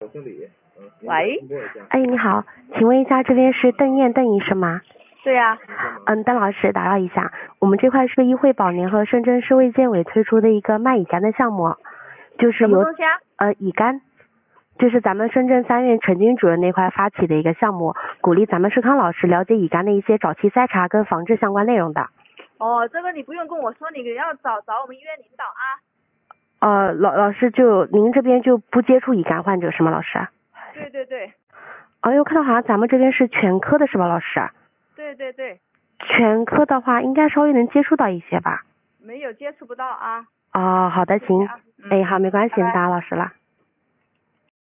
喂， 哎，你好，请问一下，这边是邓燕邓医生吗？ 对呀、 邓老师，打扰一下，我们这块是医惠保年和深圳市卫健委推出的一个卖乙肝的项目，就是由什么东西啊？ 乙肝，就是咱们深圳3院陈军主任那块发起的一个项目，鼓励咱们社康老师了解乙肝的一些早期筛查跟防治相关内容的。 哦，这个你不用跟我说，你要找我们医院领导啊。 老师就您这边就不接触乙肝患者是吗，老师？ 对对对。 哦，我看到好像咱们这边是全科的是吧，老师？ 对对对。 全科的话，应该稍微能接触到一些吧？ 没有接触不到啊。 哦，好的，行， 谢谢啊。 好，没关系， 拜拜打扰老师了。